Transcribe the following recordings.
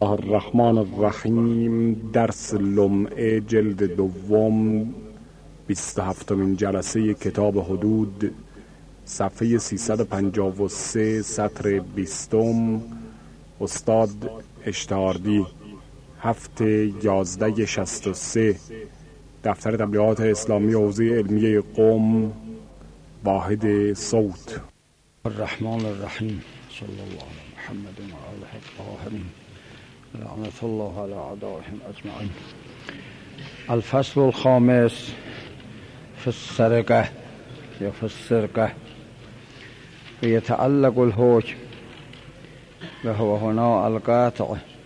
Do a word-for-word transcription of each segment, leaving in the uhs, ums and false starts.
الله الرحمن الرحیم. درس لمعه جلد دوم، بیست و هفتمین جلسه کتاب حدود، صفحه سیصد و پنجاه و سه، سطر بیستم. استاد اشتهاردی، هفته یازده شصت و سه، دفتر تبلیغات اسلامی حوزه علمیه قم، واحد صوت. الرحمن الرحیم. صلی الله علی محمد و آله الطاهرین، لعنت الله علی اعدائهم اجمعین. الفصل الخامس فی السرقه یا فی السرقه. و یتعلق الحکم و هو هنا القطع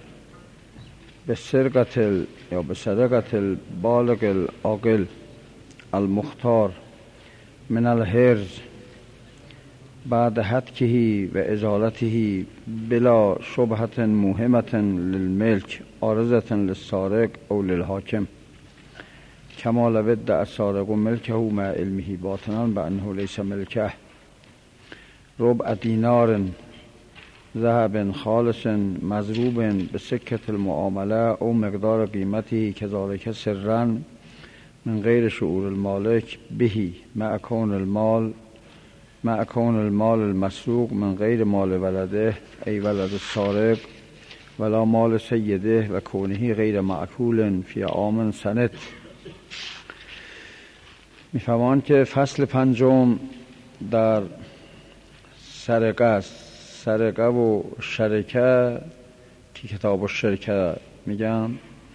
بسرقه یا بسرقه البالغ العاقل المختار من الحرز بعد هتکه و ازالته بلا شبهة مهمة للملک عارضة للسارق او للحاکم، کما لو ادعى السارق ملکه مع علمه باطنا بانه لیس ملکه. ربع دینار ذهب خالص مضروب بسکة المعامله او مقدار قیمته كذلك سرا من غیر شعور المالک به مع کون المال مع کون المال المسروق من غیر مال ولده ای ولد السارق ولا مال سیده و کونه غیر معکول فی عام سنت. میفهمان که فصل پنجم در سرقه است. سرقه و شرکه که کتاب و شرکه میگن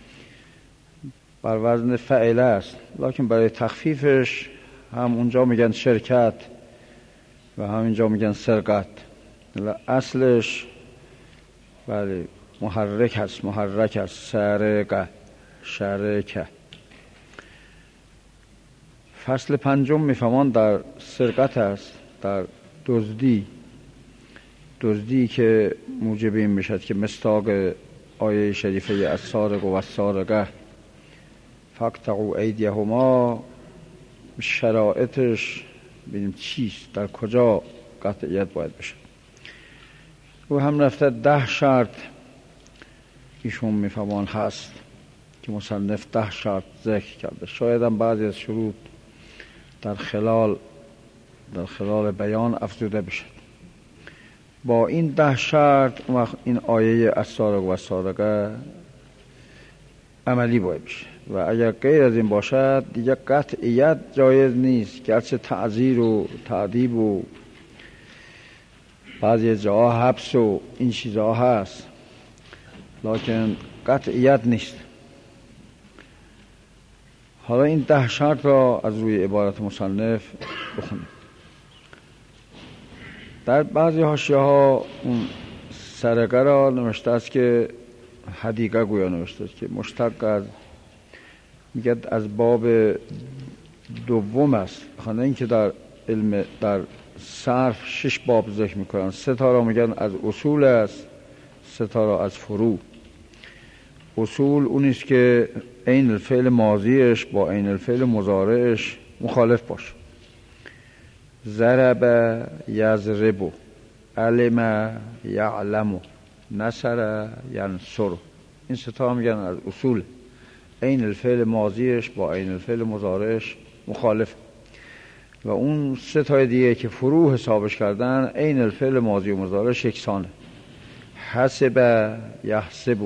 بر وزن فعله است، لکن برای تخفیفش هم اونجا میگن شرکت و همینجا میگن سرقت. اصلش بله محرک هست، محرک هست. سرقه، شرکه. فصل پنجم میفهمان در سرقت است، در دزدی. دزدی که موجب این میشد که مصداق آیه شریفه السارق و السارقه فاقطعوا ایدیهما، شرایطش ببینیم چیست، در کجا قطعیت باید بشه. او هم رفته ده شرط ایشون میفهمان هست که مصنف ده شرط ذکر کرده. شاید هم بعضی از شروط در خلال در خلال بیان افزوده بشه. با این ده شرط این آیه السارق و السارقه عملی باید بشه و اگر غیر از این باشد دیگه قطعیت جایز نیست، گرچه تعزیر و تعذیب و بعضی جاها حبس و این چیزها هست، لکن قطعیت نیست. حالا این ده شرط را از روی عبارت مصنف بخونیم. در بعضی حاشیه ها اون سرقه را نوشته است که حدیقه گویا نوشته است که مشتق از میگه از باب دوم است. خانه این که در علم در صرف شش باب ذکر میکنن، سه تا را میگن از اصول است، سه تا را از فروع. اصول اونیست که عین الفعل ماضیش با عین الفعل مضارعش مخالف باشه. ضرب یضرب، علم یعلم، نصر ینصر. این سه تا میگن از اصول. عین الفعل ماضیش با عین الفعل مضارعش مخالف و اون سه تا دیگه که فروع حسابش کردن عین الفعل ماضی و مضارعش یکسانه. حسب یحسب،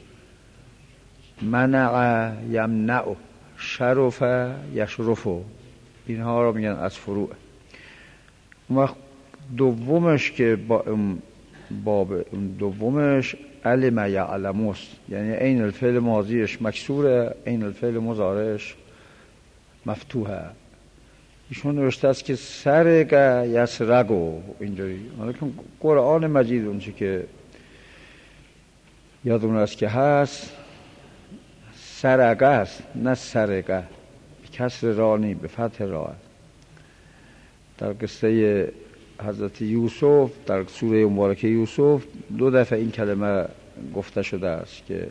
منع یمنع، شرف یشرف. اینها رو میگن از فروع. اون وقت دومش که با باب دومش علم یعلم است، یعنی عین الفعل ماضیش مکسوره، عین الفعل مضارعش مفتوحه. ایشون نوشته است که سرق یسرق اینجوری، ولی قرآن مجید اونچه که یادمون است که هست سرقه است، نه سرقه. کسر را نی، به فتح را. در قصه حضرت یوسف در سوره مبارکه یوسف دو دفعه این کلمه گفته شده است که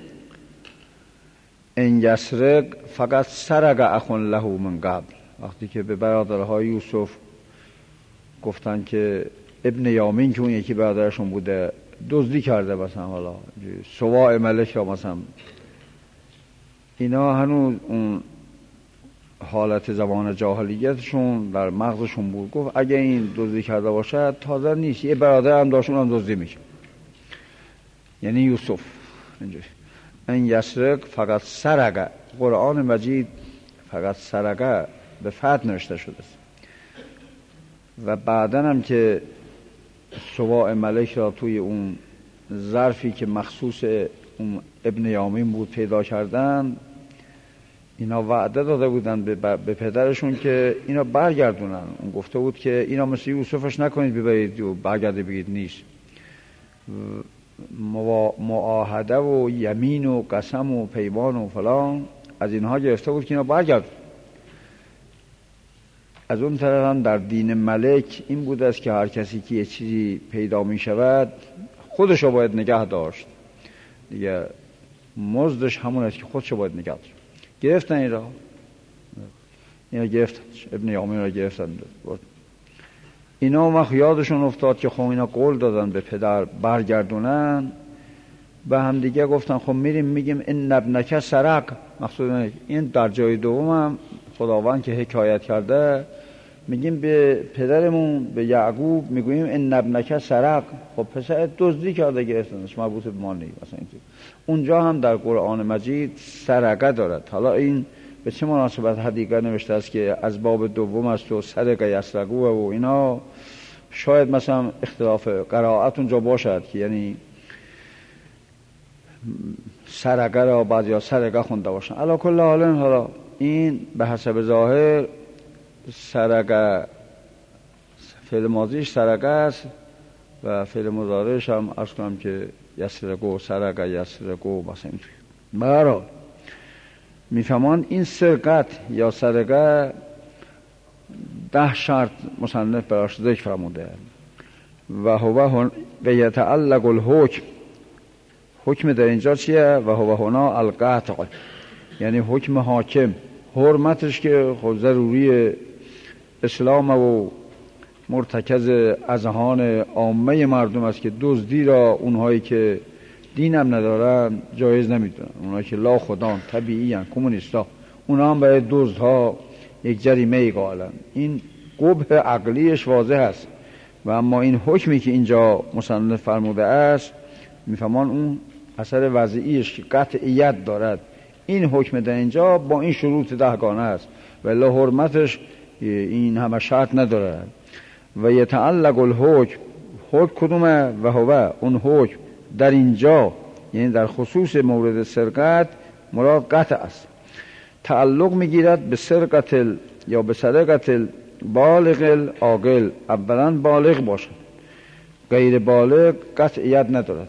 ان یسرق فقط سرق اخ له من قبل. وقتی که به برادرهای یوسف گفتن که ابن یامین که اون یکی برادرشون بوده دزدی کرده مثلا، حالا سواع ملک یا مثلا اینا هنوز اون حالت زمان جاهلیتشون در مغزشون بود. گفت اگه این دزدی کرده باشد تازه نیست، یه برادر هم داشت اونم دزدی میشه، یعنی یوسف. اینجوری این یسرق فقط سرقه، قرآن مجید فقط سرقه به فتح نوشته شده است و بعدن هم که سواع ملک را توی اون ظرفی که مخصوص اون ابن یامین بود پیدا کردن، اینا وعده داده بودن به, به پدرشون که اینا برگردونن. اون گفته بود که اینا مثل یوسفش نکنید ببرید و برگرده بگید نیست. معاهده و یمین و قسم و پیمان و فلان از اینها گرفته بود که اینا برگرد. از اون طرف هم در دین ملک این بود است که هر کسی که یه چیزی پیدا می شود خودش رو باید نگه داشت دیگه، مزدش همون است که خودش رو باید نگه داشت. گرفتن این را، اینا گرفتن ابن یامین را گرفتن. اینا وقت یادشون افتاد که خب اینا قول دادن به پدر برگردونن، به هم دیگه گفتن خب میریم میگیم این ابنک سرق. مقصود این در جای دوم خداوند که حکایت کرده میگیم به پدرمون به یعقوب میگوییم این ابنک سرق، خب پسر دزدی کرده گرفتنش، مربوط به ما نیست مثلا. اونجا هم در قرآن مجید سرقه دارد. حالا این به چه مناسبت حدیقه نوشته است که از باب دوم است و سرقه یسرقو و اینا، شاید مثلا اختلاف قرائت اونجا باشد که یعنی سرقه را بعضی ها سرقه خونده باشن. علا کل حال حالا این به حسب ظاهر سرقه فعل ماضیش سرقه است و فعل مضارعش هم عرض کنم که یسرقو، سرقه یسرقو مثلا اینطوری. برای میفهمان این سرقت یا سرقه ده شرط مصنف براش ذکر فرموده و هو و یتعلق الحکم. حکم در اینجا چیه؟ و هو هنا القطع، یعنی حکم حاکم، حرمتش که خب ضروری اسلام و مرتکز اذهان عامه مردم است که دزدی را اونهایی که دین هم ندارن جایز نمیدونن، اونهایی که لا خدان طبیعی هن کمونیستا، اونا هم برای دزدها یک جریمه ای قائلن. این قبح عقلیش واضح است. و اما این حکمی که اینجا مصنف فرموده است میفهمان اون اثر وضعیش که قطعیت دارد. این حکم در اینجا با این شروط دهگانه است ولی حرمتش این همه شرط ندارد. و یتعلق الحکم، حکم کدومه؟ و هو اون حکم در اینجا یعنی در خصوص مورد سرقت مراد قطع است. تعلق میگیرد به سرقت یا به سرقت بالغ العاقل. اولا بالغ باشد، غیر بالغ قطعیت ندارد.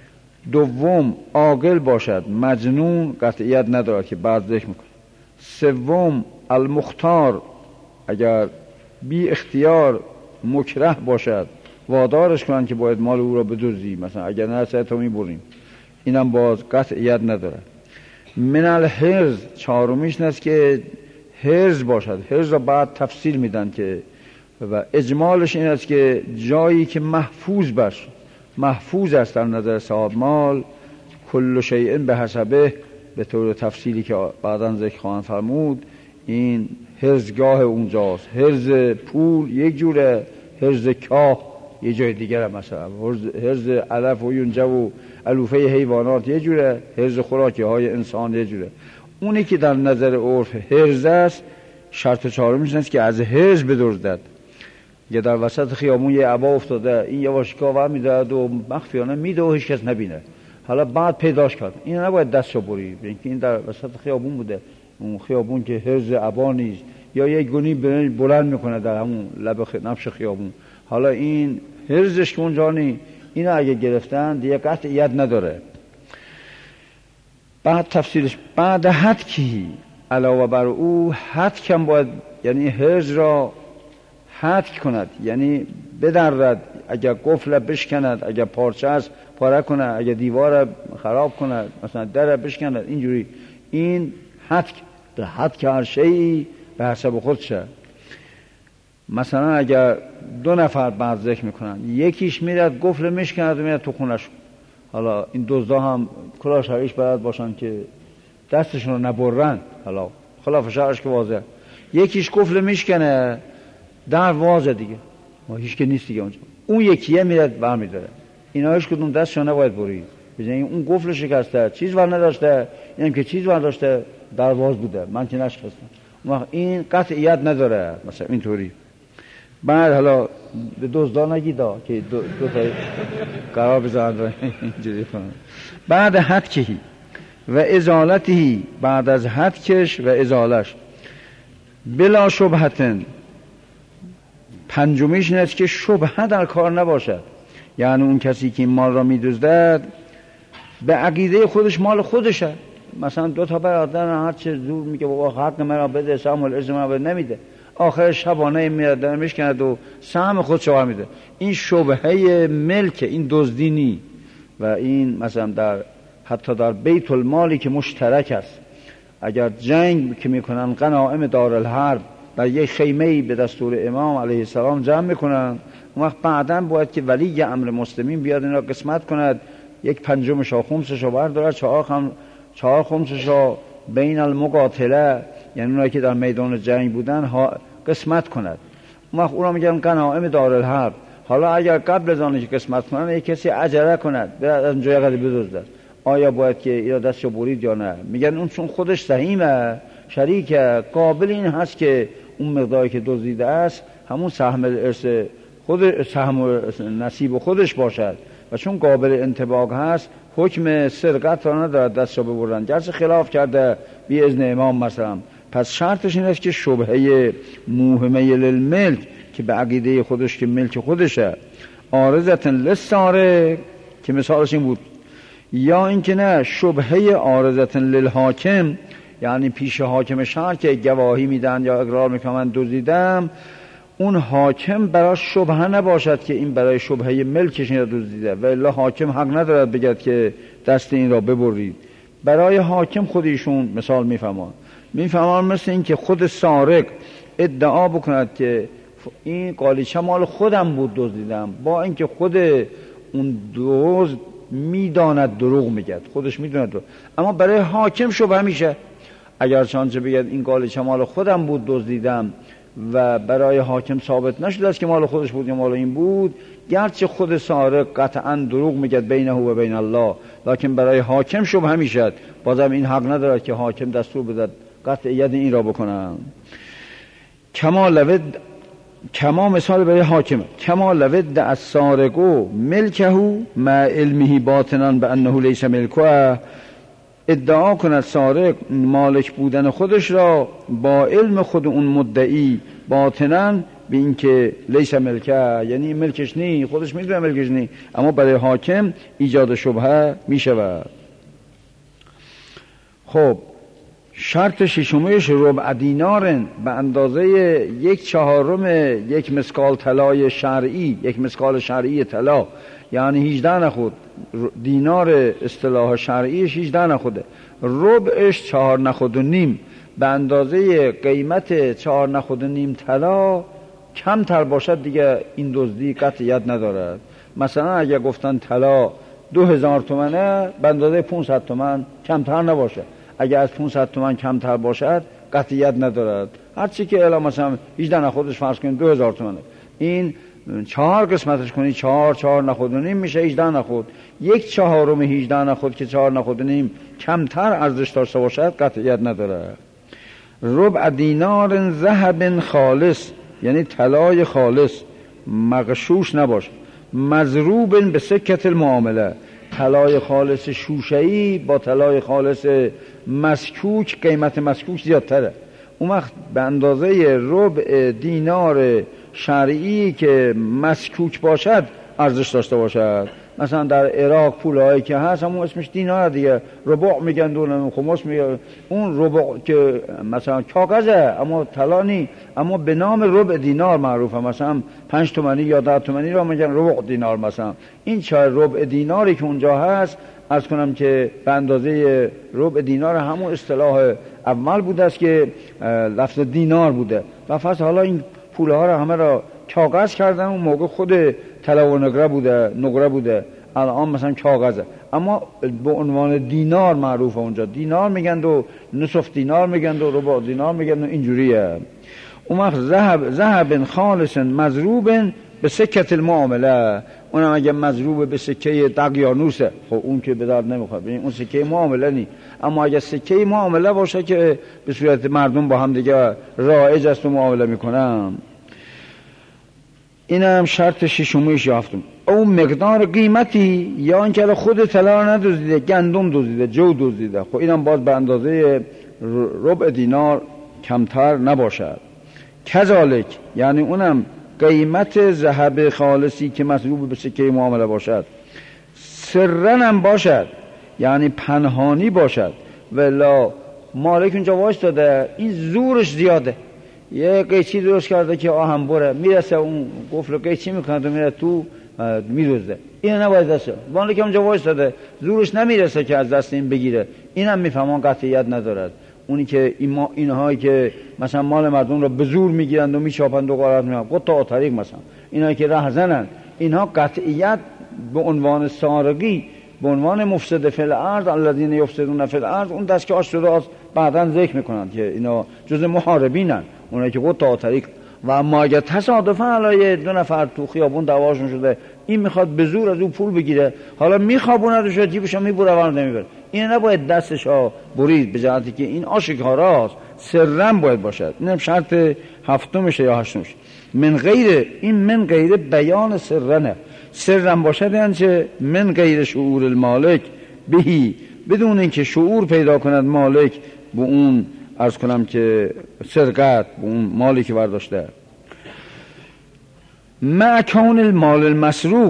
دوم عاقل باشد، مجنون قطعیت ندارد که بعد ذکر میکنه. سوم المختار، اگر بی اختیار مکره باشد وادارش کنن که باید مال او را بدزدی، مثلا اگر نه سه تا میبریم، اینم باز قطعیت ندارد. من الحرز، چهارمیش است که حرز باشد. حرز را بعد تفصیل میدن که و اجمالش این است که جایی که محفوظ باشه، محفوظ است در نظر صاحب مال، کل شیء به حسبه، به طور تفصیلی که بعداً ذکر خواهند فرمود. این حرزگاه اونجاست. حرز پول یک جوره، حرز کاه یه جای دیگر، مثلا حرز علف و یونجه و علوفه حیوانات یه جوره، حرز خوراکی های انسان یه جوره. اونی که در نظر عرف حرز است، شرط چهارمیش است که از حرز بدزدد. یا در وسط خیابون یه عبا افتاده، این یواشکا ور میدهد و مخفیانه میده و هیچ کس نبینه، حالا بعد پیداش کرد، این نباید دستشو بری، اینکه این در وسط خیابون بوده، اون خیابون که حرز عبا نیست، یا یک گونی بلند میکنه در همون لب نفش خیابون، حالا این حرزش که اونجا نی، اینو اگه گرفتن دیگه قطعیت نداره. بعد تفسیرش بعد حد کی علاوه بر او، حد کم باید، یعنی حرز را حد کند، یعنی بدرد، اگر قفل بشکند، اگر پارچه است پاره کند، اگر دیوار خراب کند، مثلا در بشکند، اینجوری. این حد به حد که هر شیء به حسب خودشه. مثلا اگر دو نفر بعد ذکر میکنن، یکیش میرد قفل میشکند و میرد تو خونش، حالا این دزدا هم کلاه شرعیش بلد باشن که دستشون رو نبرن، حالا خلاف شرعش که واضح، یکیش قفل میشکنه در واضح دیگه ما هیچ که نیست دیگه اونجا، اون یکیه میرد برمیداره، اینا هیچ کدوم دستشون نباید برید، بزنین اون قفل شکسته، چیز ور نداشته، اینم که چیز ور داشته در واز بوده، من که نشکستم، این قطعیت نداره مثلا اینطوری. بعد حالا به دزدا نگیدا که دو, دو تا قرار بزنن اینجوری کنن. بعد حدکهی و ازالتی، بعد از حدکش و ازالش، بلا شبهتن، پنجمیش این است که شبهه در کار نباشد، یعنی اون کسی که این مال را می‌دزدد به عقیده خودش مال خودشه، مثلا دو تا برادر هر چه زور میگه بابا حق مرا بده، سهم الاسم مرا بده، نمیده، آخر شبانه میاد در میشکند و سهم خودش رو میده. این شبهه ملک، این دزدینی و این مثلا در حتی در بیت المالی که مشترک است، اگر جنگ که میکنن غنایم دارالحرب در یک خیمه‌ای به دستور امام علیه السلام جمع میکنن، اون وقت بعداً باید که ولی امر مسلمین بیاد این را قسمت کند، یک پنجمش و خمسش رو بردارد، چهار خم چهار خمسش رو بین المقاتله، یعنی اونایی که در میدان جنگ بودن ها قسمت کند. اون وقت اونا میگن غنایم دارالحرب. حالا اگر قبل از آنکه قسمت کنن یک کسی عجله کند برای از اونجای قضیه بدزدد، آیا باید که اینا دستشو برید یا نه؟ میگن اون چون خودش سهیمه، شریکه، قابل این هست که اون مقداری که دزدیده است همون سهم ارث خود سهم نصیب خودش باشد و چون قابل انطباق هست حکم سرقت را ندارد دستشو ببرن، گرچه خلاف کرده بی اذن امام مثلا. پس شرطش این است که شبهه موهمه للملک که به عقیده خودش که ملک خودشه، عارضة للسارق که مثالش این بود، یا اینکه نه شبهه عارضة للحاکم، یعنی پیش حاکم شهر که گواهی میدن یا اقرار میکنن من دزدیدم، اون حاکم برای شبهه نباشد که این برای شبهه ملکش این را دزدیده، و الا حاکم حق ندارد بگد که دست این را ببرید. برای حاکم خودشون مثال میفهمان میفهمان مثل این که خود سارق ادعا بکند که این قالیچه مال خودم بود دزدیدم، با اینکه خود اون دزد میداند دروغ میگد، خودش میداند دروغ، اما برای حاکم شبهه میشه. اگر چانچه بگد این قالیچه مال خودم بود دزدیدم و برای حاکم ثابت نشده است که مال خودش بود یا مال این بود، گرچه خود سارق قطعا دروغ میگد بینه و بین الله، لکن برای حاکم شبهه میشد، بازم این حق ندارد که حاکم دستور بدهد قطعیت این را بکنن. کما لود، کما مثال برای حاکم، کما لود از سارقو ملکهو مع علمه باطنا به انه لیس ملکه، ادعا کند سارق مالک بودن خودش را با علم خود اون مدعی باطنا به این که لیس ملکه، یعنی ملکش نی، خودش میدونه ملکش نی، اما برای حاکم ایجاد شبهه میشود. خب شرط ششمیش ربع دینارن، به اندازه یک چهارم یک مسکال طلای شرعی، یک مسکال شرعی طلا، یعنی هجده نخود، دینار اصطلاح شرعیش هجده نخوده، ربعش چهار نخود و نیم، به اندازه قیمت چهار نخود و نیم طلا کم تر باشد دیگه این دزدی قطعیت ندارد. مثلا اگه گفتن طلا دو هزار تومنه، به اندازه پونصد تومن کمتر نباشه، اگه از پونصد تومن کمتر باشد قطعیت ندارد. هرچی که الا مثلا هجده نخودش فرض کنید دو هزار تومنه، این چهار قسمتش کنید چهار چهار نخود و نیم میشه هجده نخود، یک چهارم هجده نخود که چهار نخود و نیم کمتر ارزش داشته باشد قطعیت ندارد. ربع دینار ذهب خالص، یعنی طلای خالص مغشوش نباشه، مضروب به سکت المعامله، طلای خالص شوشه‌ای با طلای خالص مسکوک قیمت مسکوک زیادتره، اون وقت به اندازه ربع دینار شرعی که مسکوک باشد ارزش داشته باشد. مثلا در عراق پولایی که هست همون اسمش دینار دیگه، ربع میگن، دون خمس میگن، اون ربع که مثلا کاغذه اما طلا نی، اما به نام ربع دینار معروفه، مثلا پنج تومانی یا ده تومانی را میگن ربع دینار. مثلا این چه ربع دیناری که اونجا هست، عرض کنم که به اندازه ربع دینار همون اصطلاح اول بوده است که لفظ دینار بوده، و فصل حالا این پوله ها را همه را کاغذ کردن. اون موقع خود طلا و نقره بوده نقره بوده، الان مثلا کاغذه، اما به عنوان دینار معروفه اونجا. دینار میگن و نصف دینار میگن و ربع دینار میگن و اینجوریه. اون وقت ذهب ذهب خالص مضروب به سکت المعامله، اونم اگه مضروب به سکه دقیانوسه خب اون که به درد نمیخواد، ببین اون سکه معامله نی. اما اگه سکه معامله باشه که به صورت مردم با هم دیگه رایج است و معامله میکنن، اینم شرط ششمیش یا هفتم. اون مقدار قیمتی یا اینکه خود طلا رو ندزدیده، گندم دزدیده، جو دزدیده، خب اینم باز به اندازه ربع دینار کمتر نباشد. کذالک یعنی اونم قیمت ذهب خالصی که مضروب به سکه معامله باشد، سرن هم باشد یعنی پنهانی باشد، ولا مالک اونجا وایستاده این زورش زیاده، یه قیچی درست کرده که آهن بره، میرسه اون قفل قیچی میکنه و میره تو میروزه، این نباید دسته. مالک اونجا وایستاده زورش نمیرسه که از دست این بگیره، اینم میفهمون قطعیت ندارد. اونی که این ما اینهایی که مثلا مال مردم رو به زور میگیرند و میچاپند و غارت میکنند، قطع طریق مثلا اینهایی که رهزنند، اینها قطعیت به عنوان سارقی، به عنوان مفسد فی الارض الذین یفسدون فی الارض، اون دست که آش شده است بعداً ذکر میکنند که اینا جز محاربینن، اونایی که قطع طریق. و اما اگه تصادفاً علای دو نفر تو خیابون دعواشون شده، این میخواد به زور از اون پول بگیره، حالا میخوابوندش جیبش میبره و نمیبره، این نباید دستش ها برید، به جهتی که این آشکاراست، سرم باید باشد. اینم شرط هفتمشه یا هشتمش. من غیر این من غیر بیان سرنه، سرم باشد یعنی چه؟ من غیر شعور المالک بهی، بدون اینکه شعور پیدا کند مالک به اون، عرض کنم که سرقت به اون مالی که برداشته. مع کون المال المسروق،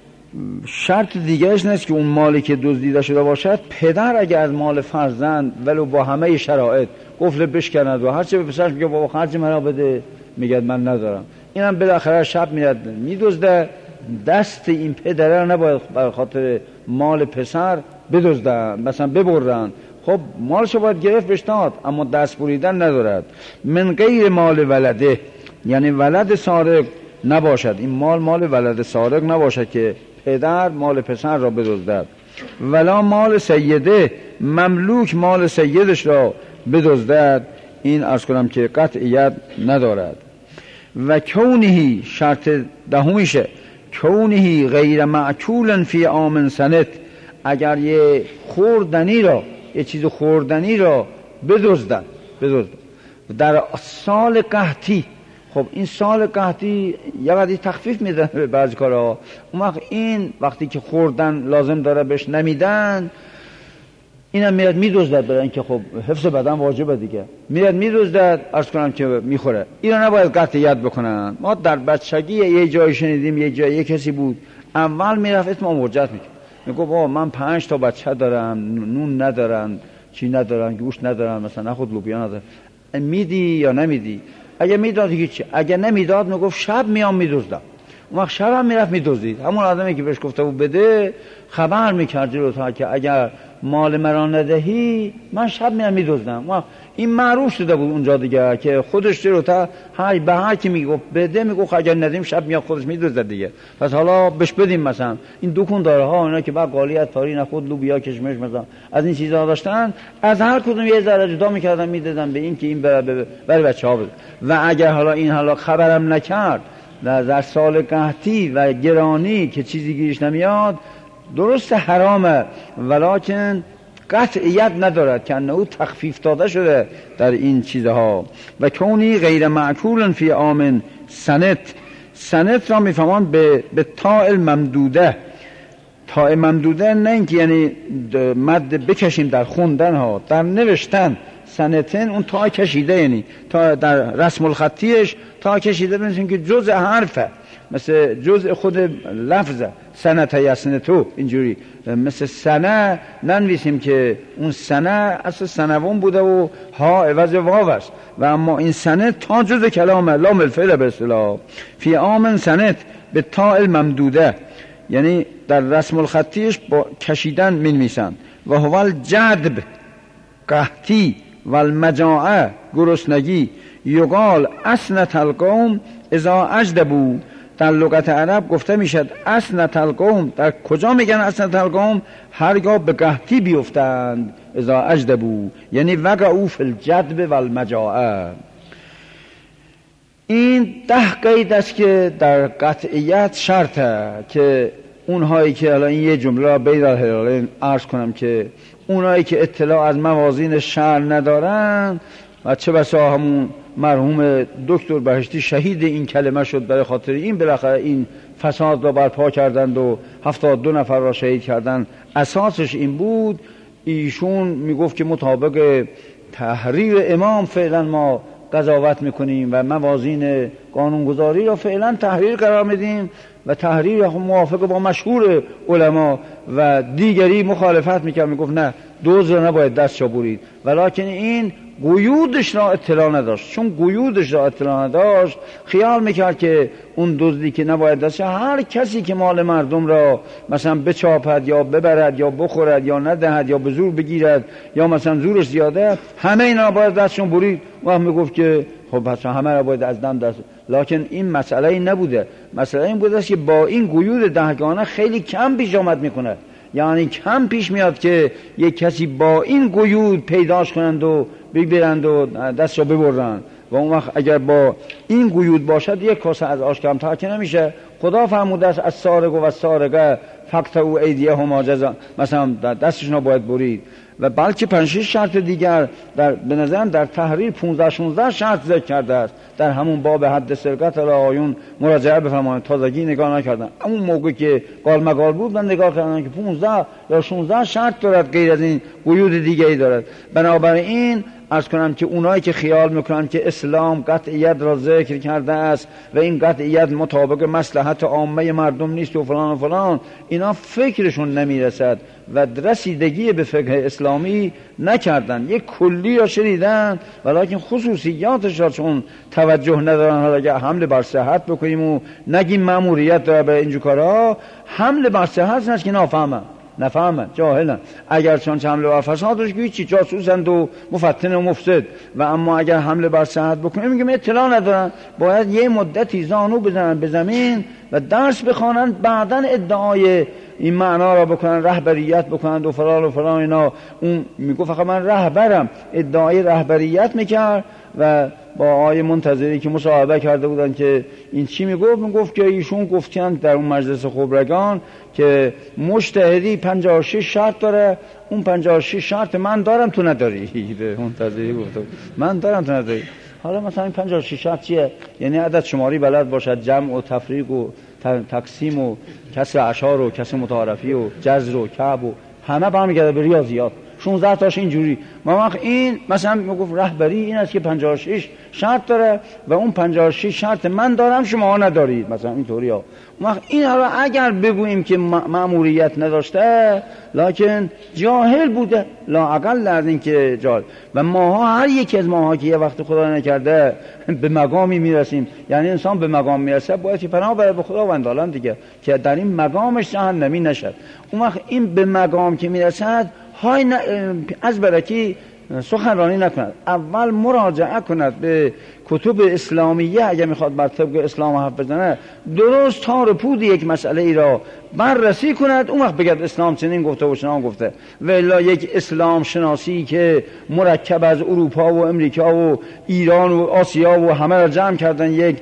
شرط دیگرش نیست که اون مالی که دزدیده شده باشد، پدر اگر از مال فرزند ولو با همه شرایط قفل بشکند و هرچه به پسرش میگه بابا خرج مرا بده، میگه من ندارم، اینم بالاخره شب میاد میدزده، دست این پدره نباید بر خاطر مال پسر بدزدن، مثلا ببرن، خب مالشو باید گرفت بشتاد، اما دست بریدن ندارد. من غیر مال ولده، یعنی ولد سارق نباشد، این مال مال ولد سارق نباشد که پدر مال پسر را بدزدد. ولا مال سیده، مملوک مال سیدش را بدزدد، این عرض کنم که قطعیت ندارد. و کونهی، شرط دهمیشه، کونهی غیر معکول فی آمن سنت، اگر یه خوردنی را، یه چیز خوردنی را بدزدن بدزدن در سال قحطی، خب این سال قحطی یه قدری تخفیف میدن به بعضی کارها، اون وقت این وقتی که خوردن لازم داره بهش نمیدن، اینم میاد میدزدد، برای اینکه خب حفظ بدن واجبه دیگه، میاد میدزدد، عرض کنم که میخوره، اینا نباید قطعیت بکنن. ما در بچگی یه جایی شنیدیم، یه جایی یه کسی بود اول میرفت اتمام حجت میکرد، میگه بابا من پنج تا بچه دارم، نون ندارن، چی ندارن، گوشت ندارن، مثلا خود لوبیا ندارن، میدی یا نمیدی؟ اگه میداد هیچ، اگه نمیداد میگفت شب میام میدزدم. اون وقت شب هم میرفت میدزدید، همون آدمی که بهش گفته بود بده خبر میکرد جلوتر که اگر مال مرا ندهی من شب میام میدزدم. این معروف شده بود اونجا دیگه که خودش جلوتر هر به هر کی میگفت بده میگفت اگر ندیم شب میاد خودش میدزد دیگه، پس حالا بهش بدیم. مثلا این دکون داره ها، اینا که بعد قالیت تاری نخود لوبیا کشمش مثلا از این چیزا داشتن، از هر کدوم یه ذره جدا میکردن میدادن به این که این بره بره بچه‌ها بده. و اگر حالا این حالا خبرم نکرد در سال قحطی و گرانی که چیزی گیرش نمیاد، درست حرامه ولکن قطعیت ندارد که انه تخفیف داده شده در این چیزها. و کونی غیر معکول فی آمن سنت، سنت را میفهمان به به تاء ممدوده، تاء ممدوده نه اینکه یعنی مد بکشیم در خوندن ها، در نوشتن سنتن اون تا کشیده، یعنی تا در رسم الخطیش تا کشیده بنویسیم که جزء حرفه، مثل جزء خود لفظه، سنت یسنتو اینجوری، مثل سنه ننویسیم که اون سنه اصل سنوون بوده و ها عوض واو است، و اما این سنه تا جزء کلامه، لام الفعل به اصطلاح. فی آمن سنت به تاء ممدوده، یعنی در رسم الخطیش با کشیدن می‌نویسن. و هو الجدب قحطی و المجاعه گرسنگی، یقال اسنت القوم اذا اجدبوا، در لغت عرب گفته میشد اسنت القوم. در کجا میگن اسنت القوم؟ هرگاه به قحطی بیفتند. اذا اجدبوا یعنی وقعوا فی الجدب و المجاعه. این ده قید است که در قطعیت شرطه که اونهایی که الان این یه جمله بین الهلالین عرض کنم که اونهایی که اطلاع از موازین شرع ندارن و چه بسا همون مرحوم دکتر بهشتی شهید این کلمه شد، برای خاطر این بالاخره این فساد را برپا کردند و هفتاد دو نفر را شهید کردند. اساسش این بود، ایشون میگفت که مطابق تحریر امام فعلا ما قضاوت میکنیم و موازین قانونگذاری را فعلا تحریر قرار میدیم و تحریر موافق با مشهور علما و دیگری مخالفت میکرد، میگفت نه دوز را نباید دستشو برید. ولیکن این قیودش را اطلاع نداشت، چون قیودش را اطلاع نداشت خیال میکرد که اون دزدی که نباید دست، هر کسی که مال مردم را مثلا بچاپد یا ببرد یا بخورد یا ندهد یا به زور بگیرد یا مثلا زورش زیاده، همه اینا باید دستشون برید. و هم میگفت که خب پس همه را باید از دم دست. لکن این مسئله این نبوده، مسئله این بوده که با این قیود دهگانه خیلی کم پیش آمد میکنه، یعنی کم پیش میاد که یک کسی با این قیود پیداش کنند و بگیرند و دستش رو ببرند. و اون وقت اگر با این قیود باشد یک کاسه از آش کمتر که نمیشه. خدا فرموده است از سارق و سارقه فقطعوا ایدیهما جزاء، مثلا دستشون رو باید برید. و بلکه پنج شش شرط دیگر در به نظرم در تحریر پانزده شانزده شرط ذکر کرده است. در همون باب حد سرقت آیون مراجعه بفرمایید، تازگی نگاه نکردم، همون موقع که قال مقال بود من نگاه کردم که پانزده یا شانزده شرط دارد، غیر از این قیود دیگری دارد. بنابراین عرض کنم که اونایی که خیال میکنن که اسلام قطعیت را ذکر کرده است و این قطعیت مطابق مصلحت عامه مردم نیست و فلان و فلان، اینا فکرشون نمیرسد و رسیدگی به فقه اسلامی نکردن، یک کلی را شنیدن ولیکن خصوصیاتش را چون توجه ندارن. حالا اگه حمله بر صحت بکنیم و نگیم مأموریت داره به اینجور کارا، حمله بر صحت هست که نافهمن نفهمن جاهلن. اگر چون حمله بر فسادش که چی جاسوسند و مفتن و مفسد، و اما اگر حمله بر صحت بکنیم میگیم اطلاع ندارن، باید یه مدتی زانو بزنن به زمین و درس بخوانن، بعدن ادعای این معنا را بکنن، رهبریت بکنن و فلان و فلان اینا. اون میگفت فقط من رهبرم، ادعای رهبریت میکرد. و با آقای منتظری که مصاحبه کرده بودن که این چی میگفت، میگفت که ایشون گفتن در اون مجلس خبرگان که مجتهدی پنجاه و شش شرط داره، اون پنجاه و شش شرط من دارم تو نداری. منتظری گفت من دارم تو نداری. حالا مثلا این پنجاه و شش شرط چیه؟ یعنی عدد شماری بلد باشد، جمع و تفریق و تقسیم و کسر اشار و کسر متعارفی و جذر و کعب و همه برمیگرده به ریاضیات. شانزده تاش اینجوری. ما وقت این مثلا میگفت رهبری این است که پنجاه و شش شرط داره و اون پنجاه و شش شرط من دارم شما ندارید، مثلا اینطوری ها. وقت این حالا اگر بگوییم که مأموریت نداشته لکن جاهل بوده، لااقل از این که جاهل. و ماها هر یکی از ماها که یه وقت خدا نکرده به مقامی میرسیم، یعنی انسان به مقام میرسه باید که پناه بره به خداوند عالم دیگه که در این مقامش جهنمی نشد. اون وقت این به مقام که میرسد های ن... از برکی سخنرانی نکند، اول مراجعه کند به کتب اسلامیه اگر میخواد بر طبق اسلام حرف بزنه، درست تار پود یک مسئله ای را بررسی کند، اون وقت بگد اسلام چنین گفته و چنان گفته. و الا یک اسلام شناسی که مرکب از اروپا و امریکا و ایران و آسیا و همه را جمع کردن، یک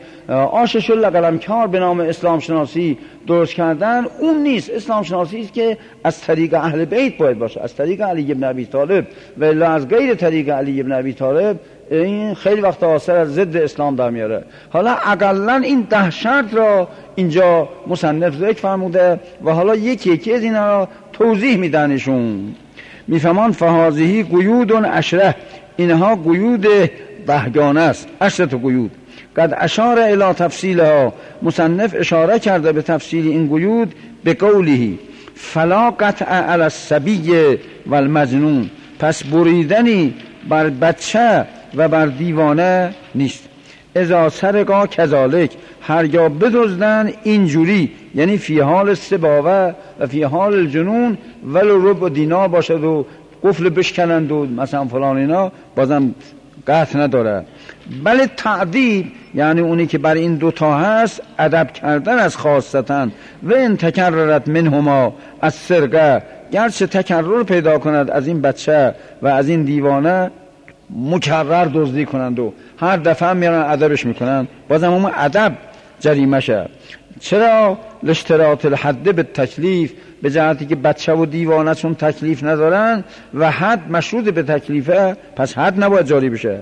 آش شل قلمکار به نام اسلام شناسی درست کردن، اون نیست. اسلام شناسی است که از طریق اهل بیت باید باشه، از طریق علی ابن ابی طالب، و الا از غیر طریق علی ابن ابی طالب این خیلی وقت آثر از ضد اسلام در میاره. حالا اقلا این ده شرط را اینجا مصنف ذکر فرموده و حالا یکی یکی از اینا را توضیح میدنشون. میفهمان فهازهی قیود عشره، اینها قیود دهگانه است، عشرت قیود. قد اشار الی تفصیلها، مصنف اشاره کرده به تفصیل این قیود به قوله فلا قطع علی الصبی و المجنون، پس بریدنی بر بچه و بر دیوانه نیست. اذا سرقا کذالک، هرگاه بدزدن اینجوری، یعنی فی حال سباوه و فی حال الجنون، ولو ربع دینار باشد و قفل بشکنند و مثلا فلان اینا، بازم قطع نداره. بله تعدیب یعنی اونی که بر این دوتا هست ادب کردن از خاصتن و این تکررت منهما از سرقه، گرچه تکرر پیدا کند از این بچه و از این دیوانه مکرر دزدی کنند و هر دفعه میارن ادبش میکنن، بازم اون ادب جریمه شه. چرا؟ لاشتراط الحد به تکلیف، به جهتی که بچه و دیوانه چون تکلیف ندارن و حد مشروط به تکلیفه، پس حد نباید جاری بشه.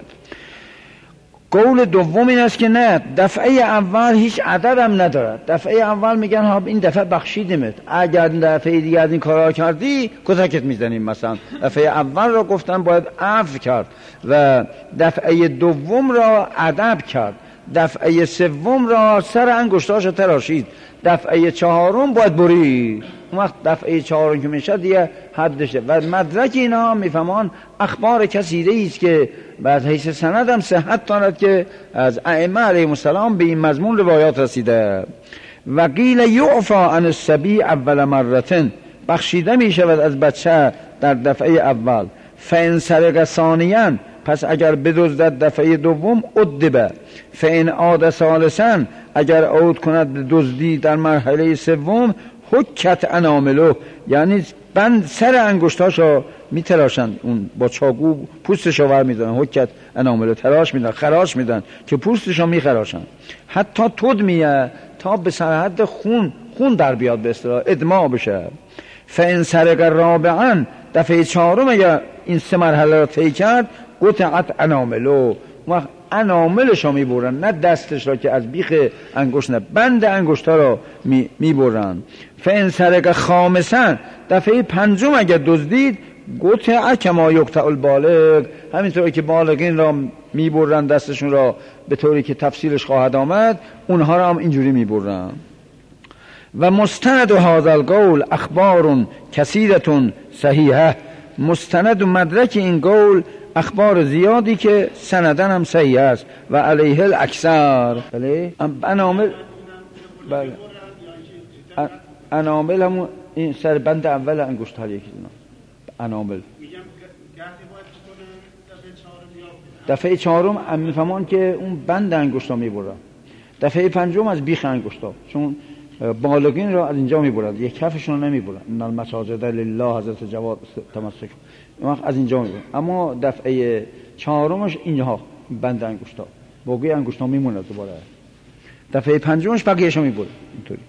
قول دوم این است که نه، دفعه اول هیچ عدد هم نداره. دفعه اول میگن ها این دفعه بخشیدمت، اگر دفعه دیگه از این کارا کردی کتکت میزنیم. مثلا دفعه اول را گفتن باید عفو کرد و دفعه دوم را ادب کرد، دفعه سوم را سر انگشتاشو تراشید، دفعه چهارم باید برید. اون وقت دفعه چهارم که میشه دیگه حدشه. و مدرک اینا میفهمان اخبار کثیره است که بعد حیث سند هم صحت دارد که از ائمه علیهم السلام به این مضمون روایات رسیده. و قیل یعفا عن الصبی اول مرتن، بخشیده میشود از بچه در دفعه اول. فان سرق ثانیا، پس اگر بدزدد دفعه دوم ادبه. فان عاد ثالثا، اگر عود کند به دزدی در مرحله سوم حکت اناملو، یعنی بند سر انگشتاشو میتراشند، اون با چاقو پوستشو ور میدن، حکت اناملو تراش میدن، خراش میدن که پوستشو میخراشن حتی تدمیه، تا به سرحد خون خون در بیاد، به اصطلاح ادماء بشه. فان سرق رابعا، دفعه چهارم اگر این سه مرحله رو طی کرد قطعت اناملو، وقت اناملش رو میبرن، نه دستش را که از بیخ انگشت، نه بند انگشت ها رو میبرن. فان سرق خامسا، دفعه پنجم اگر دزدید قطع کما یقطع البالغ، همینطوری که بالغین را میبرن دستشون را به طوری که تفصیلش خواهد آمد، اونها را هم اینجوری میبرن. و مستند هذا القول اخبار کثیرة صحیحه، مستند و مدرک این قول اخبار زیادی که سندن هم صحیح است. و علیه الاکثر. بله انامل، بله انامل همون این سر بند اول انگشت ها، یکی انامل. دفعه چهارم میفهمان که اون بند انگشت ها میبرن، دفعه پنجم از بیخ انگشت ها، چون بالغین را از اینجا میبرن، یک کفشون رو نمیبرن. ان المساجد لله، حضرت جواد تمسک، وقت از اینجا میبرن. اما دفعه چهارمش اینجا بند انگشت ها، باقی انگشت ها میمونه دوباره. دفعه پنجمش بقیه‌شو میبرن. اینطوری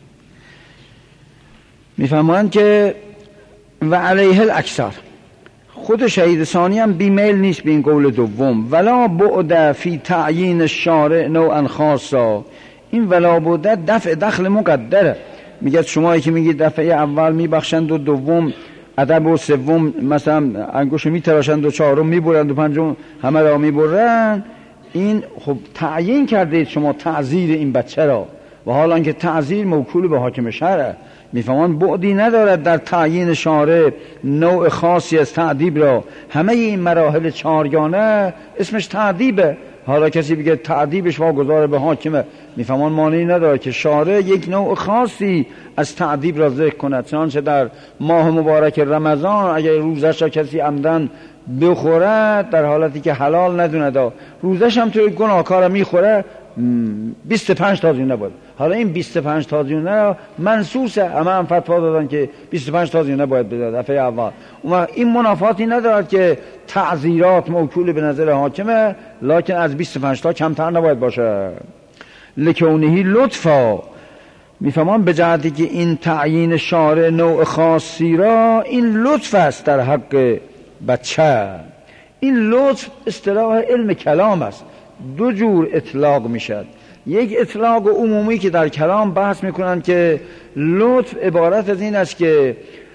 میفهمن که و علیه الاکثر. خود شهید ثانی هم بیمیل نیست به این قول دوم. ولا بعد فی تعیین الشارع نوعا خاصا، این ولا بعد دفع دخل مقدره. میگه شما که میگید دفعه اول میبخشند و دوم ادب و سوم مثلا انگشت میتراشند و چهارم میبرند و پنجم همه را میبرند، این خب تعیین کردید شما تعزیر این بچه را، و حالا که تعزیر موکول به حاکم شرع، میفهمان بعدی ندارد در تعیین شارع نوع خاصی از تعذیب را. همه این مراحل چهارگانه اسمش تعذیبه. حالا کسی بگه تعذیبش واگذار به حاکمه، میفهمان مانعی نداره که شارع یک نوع خاصی از تعذیب را ذکر کند. چنانچه در ماه مبارک رمضان اگر روزش را کسی عمدن بخورد در حالتی که حلال ندونه، روزش هم توی گناهکار میخوره، بیست و پنج تا زیونه باید. حالا این بیست و پنج تا زیونه منسوسه، همه هم فتوا دادن که بیست و پنج تا زیونه باید بده دفعه اول. اما این منافاتی ندارد که تعزیرات موکول به نظر حاکمه، لکن از بیست و پنج تا کمتر نباید باشه. لکونهی لطفا، میفهمان به جهتی که این تعیین شارع نوع خاصی را، این لطف است در حق بچه. این لطف اصطلاح علم کلام است، دو جور اطلاق میشد. یک اطلاق عمومی که در کلام بحث میکنن که لطف عبارت از این است که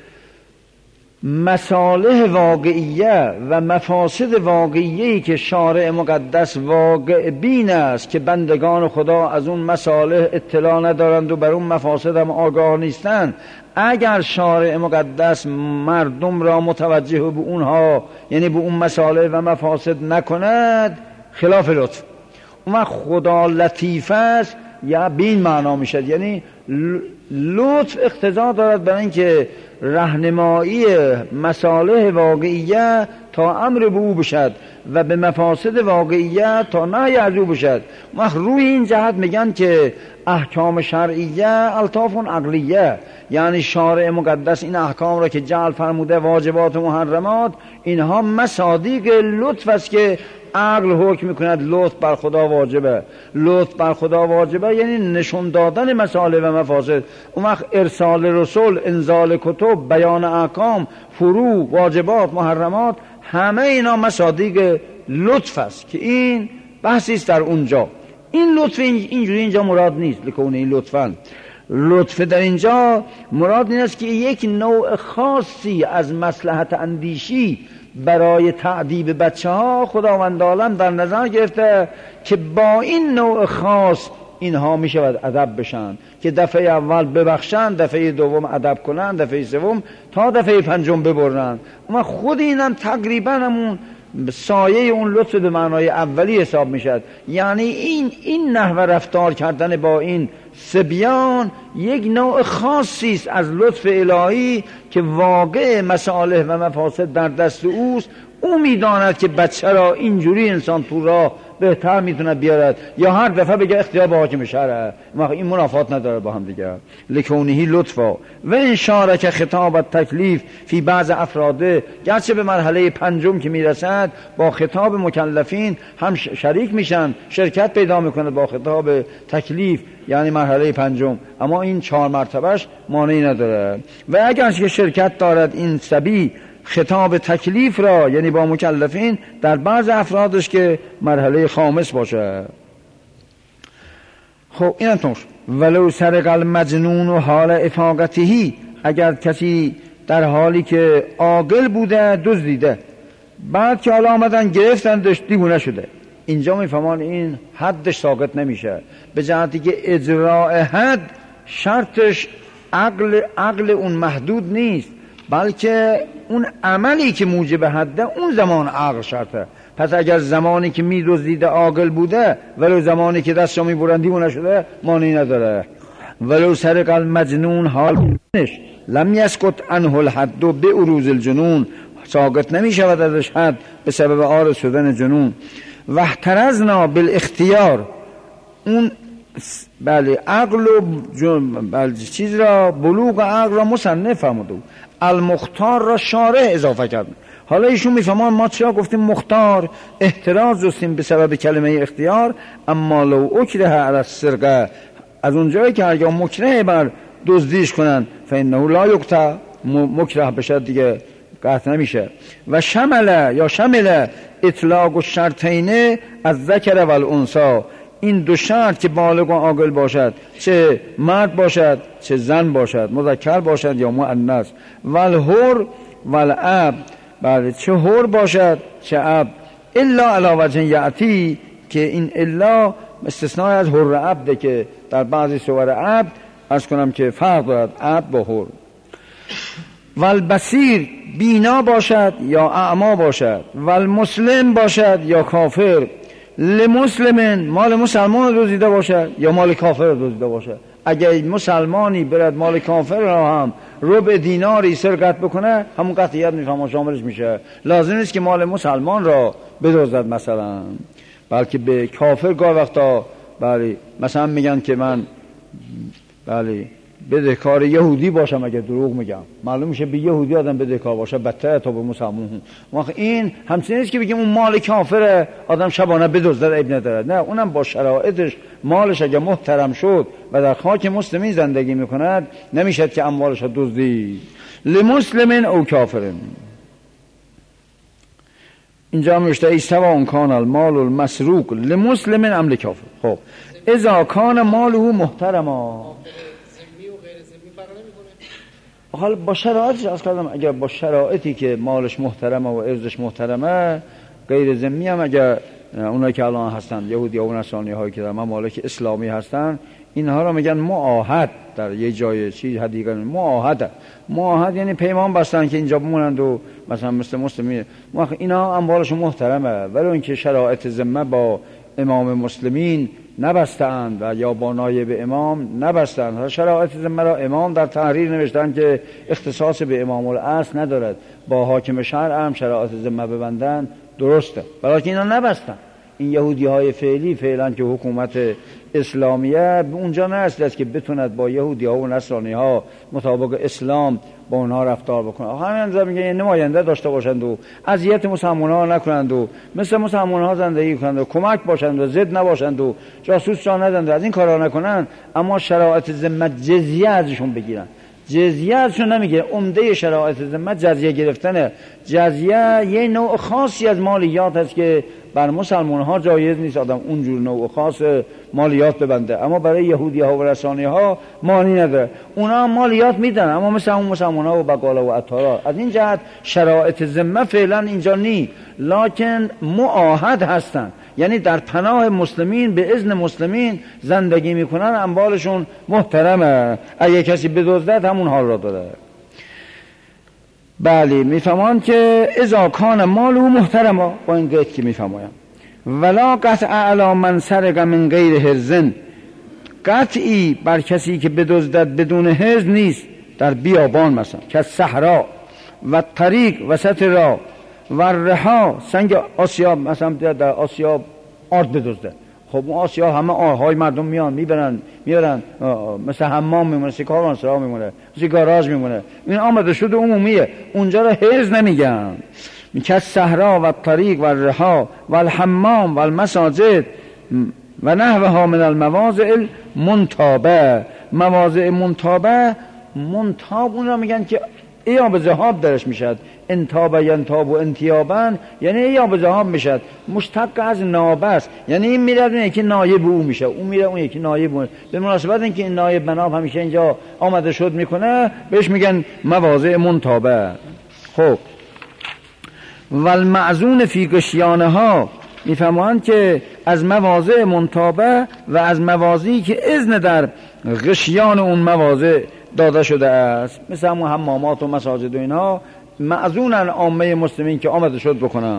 مصالح واقعیه و مفاسد واقعیه‌ای که شارع مقدس واقع بین است که بندگان خدا از اون مصالح اطلاع ندارند و بر اون مفاسد هم آگاه نیستند، اگر شارع مقدس مردم را متوجه به اونها، یعنی به اون مصالح و مفاسد نکند، خلاف لطف. اون خدا لطیف است یا بین معنا میشد، یعنی لطف اقتضا دارد برای اینکه راهنمایی مصالح واقعیه تا امر به او بشد و به مفاسد واقعیه تا نهی از او بشد. وقت روی این جهت میگن که احکام شرعیه الطاف عقلیه، یعنی شارع مقدس این احکام را که جعل فرموده واجبات و محرمات، اینها مصادیق لطف است که عقل حکم میکند لطف بر خدا واجبه. لطف بر خدا واجبه یعنی نشون دادن مصالح و مفاسد. اون وقت ارسال رسول، انزال کتب، بیان احکام، فروع، واجبات، محرمات، همه اینا مصادیق لطف است که این بحثی است در اونجا. این لطف اینجوری اینجا مراد نیست لکونه این لطفاً. لطف در اینجا مراد این است که یک نوع خاصی از مصلحت اندیشی برای تعذیب بچه ها خداوند عالم در نظر گرفته که با این نوع خاص اینها می شود ادب بشن، که دفعه اول ببخشن، دفعه دوم ادب کنن، دفعه سوم تا دفعه پنجم ببرن. اما خود اینم تقریبا همون سایه اون لطف به معنای اولی حساب می شد. یعنی این این نحو رفتار کردن با این سبیان یک نوع خاصی است از لطف الهی که واقع مصالح و مفاسد در دست اوست. او میداند که بچه را اینجوری انسان تو راه بهتر میتونه بیارد یا هر دفعه بگه اختیار با حاکم شرع. این منافات نداره با هم دیگه. لکونهی لطفا و انشاره که خطاب تکلیف فی بعض افراده، گرچه به مرحله پنجم که میرسد با خطاب مکلفین هم شریک میشن، شرکت پیدا میکنه با خطاب تکلیف یعنی مرحله پنجم، اما این چهار مرتبهش مانعی نداره. و اگر که شرکت دارد این سبی خطاب تکلیف را یعنی با مکلفین در بعض افرادش که مرحله خامس باشه. خب این انتونش ولو سرق المجنون و حال افاقتهی، اگر کسی در حالی که عاقل بوده دزدیده، بعد که حالا آمدن گرفتندش دیوونه شده، اینجا میفهمان این حدش ساقط نمیشه، به جهتی که اجراء حد شرطش عقل عقل اون محدود نیست، بلکه اون عملی که موجب حده اون زمان عقل شرطه. پس اگر زمانی که میدزدیده عاقل بوده ولو زمانی که دستشو میبرن دیوونه شده مانعی نداره. ولو سرق المجنون حال لم یسقط عنه الحد به عروض الجنون، ساقط نمیشود ازش حد به سبب عارض شدن جنون. و احترزنا بالاختیار، اون بله عقل و بله چیز را بلوغ عقل را مصنف فرموده، المختار را شارع اضافه کرد. حالا ایشون میفهمان ما چرا گفتیم مختار، احتراز جستیم به سبب کلمه اختیار. اما لو اکره علی السرقه، از اونجایی که هرگاه مکره بر دزدیش کنن فانه لا یقطع، مکره بشه دیگه قطع نمیشه. و شمل یا شمل اطلاق الشرطین از ذکر و الانثی، این دو شرط که بالغ و عاقل باشد، چه مرد باشد چه زن باشد، مذکر باشد یا مؤنث، والحر والعبد، بله چه حر باشد چه عبد، الا علی وجه یاتی، که این الا استثناء از حر عبده که در بعضی صور عبد عرض کنم که فرق دارد عبد با حر. والبصیر بینا باشد یا اعما باشد، والمسلم باشد یا کافر، لمسلمن مال مسلمان رو دزدیده باشد یا مال کافر رو دزدیده باشد. اگر مسلمانی برد مال کافر را هم ربع دیناری سرقت بکنه همون قطعیت میفهمه شاملش میشه. لازم نیست که مال مسلمان را بدزدد مثلا، بلکه به کافر گاه وقتا بله مثلا میگن که من بله بدهکار یهودی باشم، اگر دروغ میگم معلوم میشه به یهودی آدم بدهکار باشه بدتر تا به مسلمان. واقعا این همچنین نیست که بگیم اون مال کافر آدم شبانه بدزدد عیب نداره، نه، اونم با شرایطش مالش اگر محترم شد و در خاک مسلمین زندگی میکند نمیشد که اموالش را دزدید. لمسلمین او کافرین، اینجا میشته ای سواء کان المال المسروق لمسلمین ام لکافر. خب اذا کان ماله محترما، حال با شرایطش از کردم اگر با شرایطی که مالش محترمه و ارزش محترمه، غیر ذمی هم اگر اونایی که الان هستن یهودی و نصرانی هایی که در ممالک اسلامی هستن اینها رو میگن معاهد، در یه جای چیز حدیقه معاهده. معاهد یعنی پیمان بستن که اینجا بمونند و مثلا مثل مسلمین اینا اموالشون محترمه، ولی اینکه شرایط ذمه با امام مسلمین نبستند و یا با نایب امام نبستند. شرایط ذمه را امام در تحریر نوشتن که اختصاص به امام الاصل ندارد، با حاکم شرع هم شرایط ذمه ببندن درسته، برای که اینا نبستن. این یهودی های فعلی فعلا که حکومت اسلامیه به اونجا نرسیده که بتوند با یهودی ها و نصرانی ها مطابق اسلام با اونها رفتار بکنه. همین انظر میگه نماینده داشته باشند و اذیت مسلمان ها نکنند و مثل مسلمان ها زندگی کنند و کمک باشند و ضد نباشند و جاسوس را ندند، از این کارا نکنند، اما شرایط ذمت جزیه ازشون بگیرن. جزیه ازشون نمیگیره. عمده شرایط ذمت جزیه گرفتنه. جزیه یه نوع خاصی از مالیات هست که بر مسلمان ها جایز نیست آدم اونجور نوع خاص مالیات ببنده، اما برای یهودی ها و رسانی ها مانی نداره. اونا مالیات میدن، اما مثل همون مسلمان ها و بقالا و عطارا. از این جهت شرایط ذمه فعلا اینجا نی، لکن معاهد هستن، یعنی در پناه مسلمین به اذن مسلمین زندگی میکنن، اموالشون محترمه، اگه کسی بدزدد همون حال را داره. بله، میفهمان که اذا کان مالو محترما، با این قید که میفهمایم ولا قطع علی من سرق من غیر حرزن، قطعی بر کسی که بدزدد بدون حرز نیست، در بیابان مثلا که صحرا و طریق وسط راه و رها سنگ آسیاب، مثلا در آسیاب آرد بدزده. خب اون آسیاب همه آرهای مردم میان میبرن میبرن مثل حمام میمونه، مثل کاروانسرا میمونه، مثل گاراژ میمونه، این آمده شده عمومیه، اونجا رو حرز نمیگن. میگه صحرا و طریق و رها و الحمام و المساجد و نحوها من المواضع المنتابه. مواضع منتابه، منتاب اون را میگن که ایاب ذهاب درش میشد، انتابه ینتاب و انتیابن، یعنی ایاب ذهاب میشد، مشتق از نابه است، یعنی این میره اون یکی نایب او میشه، اون میره اون یکی نایب او. به مناسبت اینکه این نایب مناب همیشه اینجا آمده شد میکنه، بهش میگن مواضع منتابه. خب و المعزون فی غشیانه ها، میفهمند که از مواضع منتابه و از مواضعی که اذن در غشیان اون مواضع داده شده است، مثل همون حمامات و مساجد و اینها معزونن عامه مسلمین که آمده شد بکنن.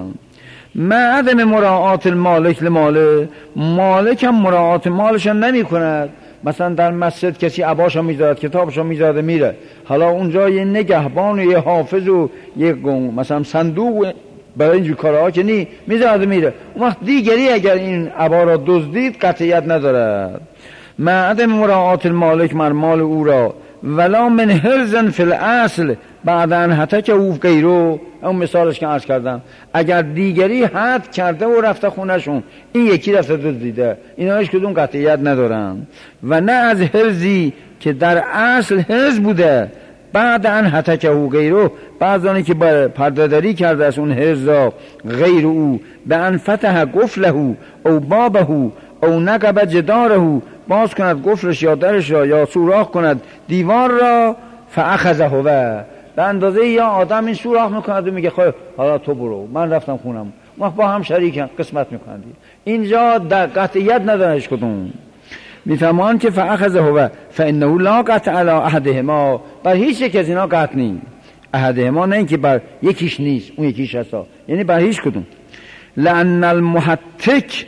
معدم مراعات المالک لماله، مالک هم مراعات مالش نمی کند. مثلا در مسجد کسی عباشو میذارد، کتابشو میذارده میره، حالا اونجا یه نگهبان و یه حافظ و یه مثلا صندوق برای اینجور کارها که نی میذارده میره، اون وقت دیگری اگر این عبا را دزدید قطعیت ندارد. معدم مراعات المالک مر مال او را ولا من حرزن فی الاصل بعدن حتی که او غیرو، اون مثالش که عرض کردم، اگر دیگری حد کرده و رفته خونهشون، این یکی رفته دزدیده، اینا هیچ کدوم قطعیت ندارن. و نه از حرزی که در اصل حرز بوده بعدن حتی که او غیرو، بعضانی که پرده داری کرده از اون حرز را غیر او، به ان فتح قفله او بابه او نقب جداره، باز کند گفرش یا درش را یا سوراخ کند دیوار را، فاخذه هو، به اندازه یا آدم این سوراخ میکند و میگه خب حالا تو برو، من رفتم خونم، ما با هم شریکن قسمت میکنند. اینجا در قطعیت ندارش کدوم. میفهمان که فاخذه هو فانه لا قطع علی احدهما، بر هیچ یک از اینا قطع نیست. احدهما نه اینکه بر یکیش نیست اون یکیش هست، یعنی بر هیچ کدوم. لان المحتک،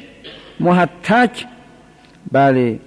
محتک بله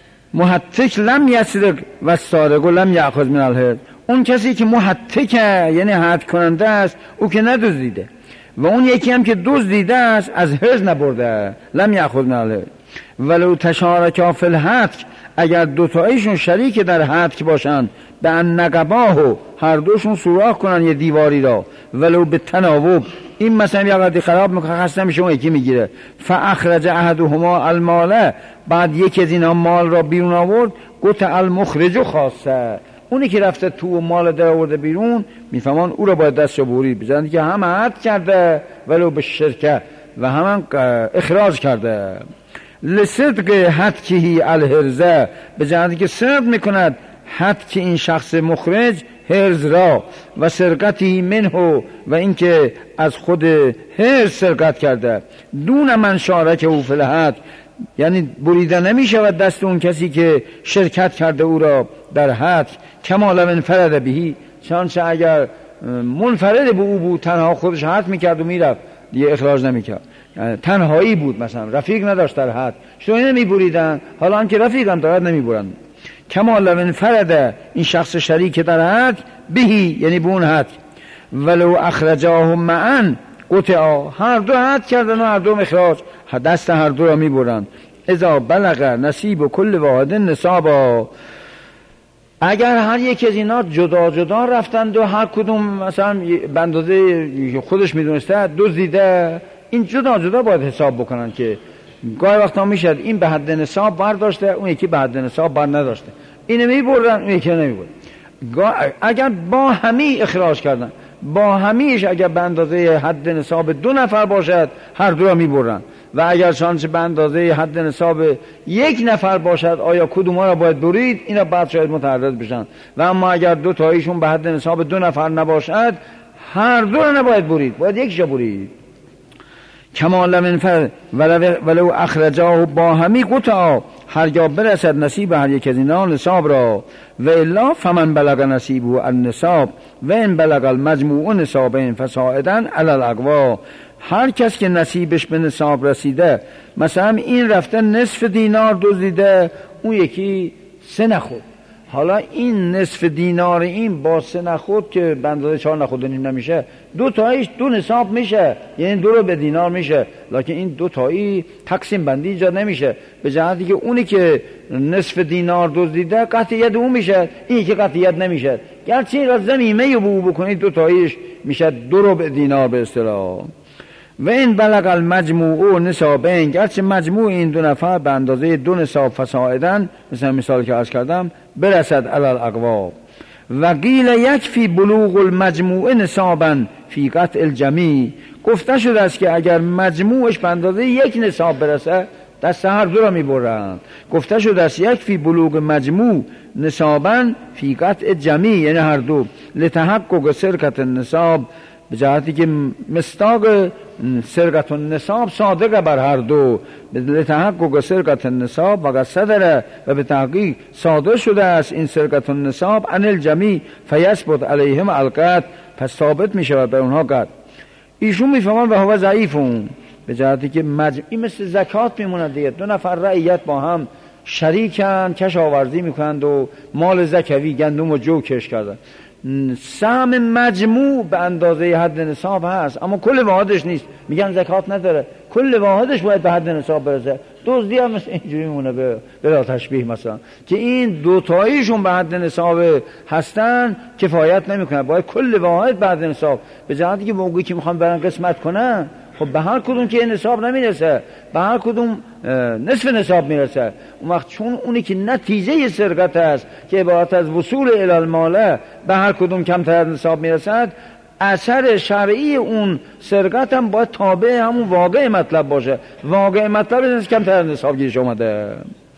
محتک لم یسرق و سارق لم یأخذ من الحرز، اون کسی که محتکه یعنی حد کننده است او که ندزدیده، و اون یکی هم که دزدیده است از حرز نبرده، لم یأخذ من الحرز. ولو تشارکا فی الحتک، اگر دوتایشون شریک در حتک باشن، به ان نقباهو، هر دوشون سوراخ کنن یه دیواری را، ولو به تناوب، این مثلا یه قدری خراب میکنه خسته میشه اون یکی میگیره، فاخرج احدهما المال، بعد یکی از اینا مال را بیرون آورد، گفت المخرج خاصه، اونی که رفته تو مال در آورده بیرون، میفهمان او را باید دستشو برید بزنید که هم حد کرده ولو به شرکه و هم اخراج کرده. لصدق حدکهی الحرزه، به جهتی که صدق میکند حد که این شخص مخرج حرز را، و سرقتی منه، و اینکه از خود حرز سرقت کرده، دون من شارک او فی الحد، یعنی بریده نمی شود دست اون کسی که شرکت کرده او را در حد، کما لو انفرد بهی، چنانچه اگر منفرد به او بود تنها خودش حد میکرد و میرفت، دیگه اخراج نمیکرد. یعنی تنهایی بود، مثلا رفیق نداشت در حد، چطور نمیبریدن؟ حالا هم که رفیق هم دارد نمیبرند. کما لو انفرد، این شخص شریک در حد، بهی یعنی به اون حد، ولو اخرجاهم معا قطعا، هر دو حد کردن و هر دو اخراج، دست هر دو را میبرند. اذا بلغ نصیب کل واحد نصابا، اگر هر یک از اینا جدا جدا رفتند و هر کدوم مثلا به اندازه خودش میدونسته دزدیده، این جدا جدا باید حساب بکنن که گاهی وقتا میشد این به حد نصاب برداشته، اون یکی به حد نصاب بر نداشته، اینو میبردن اون یکی نمیبرد. اگر با همی اخراج کردن، با همیش اگر به اندازه حد نصاب دو نفر باشد هر دو را میبرن، و اگر چنانچه به اندازه حد نصاب یک نفر باشد آیا کدوم را باید برید، اینا بعد شاید متعرض بشن. و اما اگر دو تایشون به حد نصاب دو نفر نباشد هر دو را نباید برید، باید یکیشو برید. کما لم انفرد ولو اخرجاه با همی قطعا، هرگاه برسد نصیب هر یک از اینا نصاب را، و الا فمن بلغ نصیبه النصاب و ان بلغ المجموع نصابین فصاعدا علی الاقوا، هر کس که نصیبش به نصاب رسیده، مثلا این رفته نصف دینار دزدیده، اون یکی سه نخود، حالا این نصف دینار این با سه نخود که به اندازه چهار نخود و نیم نمیشه، دو تاییش دو نصاب میشه، یعنی دو رو به دینار میشه، لکن این دو تایی تقسیم بندی ایجاد نمیشه، به جهتی که اونی که نصف دینار دزدیده قطعیت اون میشه، این که قطعیت نمیشه، گرچه این را زمیمه رو بو بکنید دو تاییش میشه دو رو به دینار به اصطلاح. و این بلغ المجموع نصابین، گرچه مجموع این دو نفر به اندازه دو نصاب فصاعدن، مثلا مثال که عرض کردم، برسد علی الاقوا. و قیل یکفی بلوغ المجموع نصابا فی قطع الجمیع، گفته شده است که اگر مجموعش به اندازه یک نصاب برسه دست هر دو را میبرند. گفته شده است یکفی بلوغ مجموع نصابا فی قطع جمیع، یعنی هر دو، لتحقق سرقت النصاب، به جهتی که مصداق سرقت النصاب صادق بر هر دو، لتحقق سرقت النصاب و قد صدر، و به تحقیق صادر شده است این سرقت النصاب عن الجمیع فیثبت علیهم القطع، پس ثابت می شود بر اونها قطع. ایشون میفهمن و هو ضعیفون، به جهتی که مجموع این مثل زکات میمونه دیگه، دو نفر رعیت با هم شریکن، کش آورزی میکنند و مال زکوی گندم و جو کش کردن، سهم مجموع به اندازه حد نصاب هست اما کل واحدش نیست، میگن زکات نداره، کل واحدش باید به حد نصاب برسه. دزدی هم مثل اینجوری مونه به بلا تشبیه، مثلا که این دوتاییشون به حد نصاب هستن کفایت نمیکنه، باید کل واحد به حد نصاب، به جهتی که موقعی که میخوان برن قسمت کنن خب به هر کدوم که نصاب نمیرسه، به هر کدوم نصف نصاب میرسه، اون وقت چون اونی که نتیجه سرقت است که عبارت از وصول الی المال به هر کدوم کمتر از نصاب میرسد، اثر شرعی اون سرقت هم باید تابع همون واقع مطلب باشه، واقع مطلب است کمتر از نصاب گیرش اومده.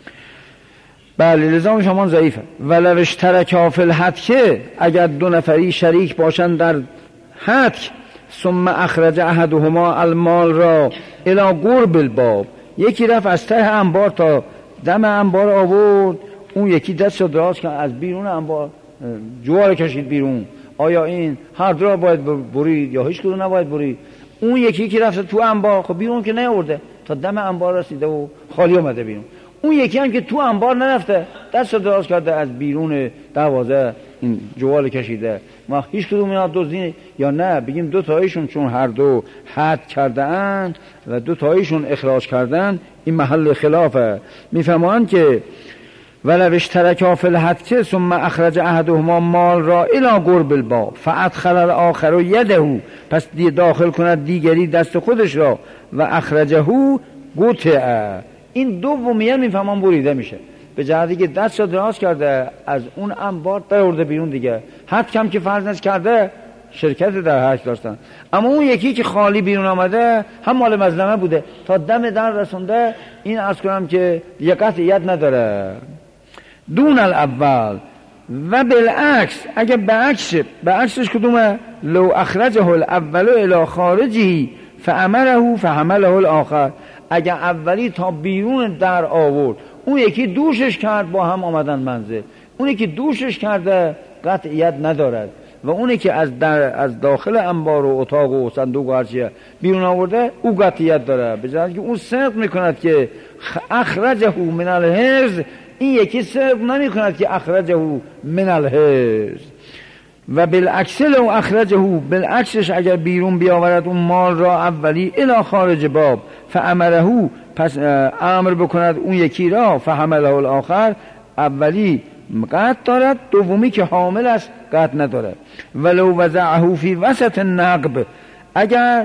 بله لزام شما ضعیفه. ولو اشترکا فی الحتک، اگر دو نفری شریک باشند در حتک، ثم اخرج احدهما المال را الی قرب الباب، یکی رفت از ته انبار تا دم انبار آورد، اون یکی دست رو دراز کرد از بیرون انبار جوار کشید بیرون، آیا این هر دو را باید برید یا هیچ کدوم نباید برید؟ اون یکی که رفت تو انبار خب بیرون که نیاورده، تا دم انبار رسیده و خالی اومده بیرون، اون یکی هم که تو انبار نرفته دست رو دراز کرده از بیرون دروازه این جوال کشیده، ما هیچ کدوم اینا دزدی یا نه؟ بگیم دو تایشون چون هر دو حد کردن و دو تایشون اخراج کردن، این محل خلافه. میفهمند که ولو اشترکا فی الحتک ثم اخرج احدهما مال را الی قرب الباب فادخل الاخر یده، پس داخل کند دیگری دست خودش را، و اخرجه قطع، این دومیه میفهمم بریده میشه، به جهتی که دست را دراز کرده از اون انبار درورده بیرون دیگه، حد کم که فرض کرده شرکت در حج داشتن، اما اون یکی که خالی بیرون آمده هم مال مظلمه بوده تا دم در رسونده، این عرض کنم که یک قطعیت نداره. دون الاول و بالعکس، اگه بعکس بعکسش کدومه؟ لو اخرجه الاول الى خارجه فامره فحمله الاخر، اگه اولی تا بیرون در آورد اون یکی دوشش کرد با هم آمدن منزل، اونی که دوشش کرده قطعیت ندارد، و اونی که از در از داخل انبار و اتاق و صندوق و هرچیه بیرون آورده او قطعیت داره، به جهت که اون صدق میکند که اخرجه من الحرز، این یکی صدق نمیکند که اخرجه من الحرز. و بالعکس لو اخرجه، بالعکسش اگر بیرون بیاورد اون مال را اولی الی خارج باب فامره، پس امر بکند اون یکی را فحمله الاخر، اولی قطع دارد، دومی که حامل است قطع ندارد. ولو وضعه فی وسط النقب، اگر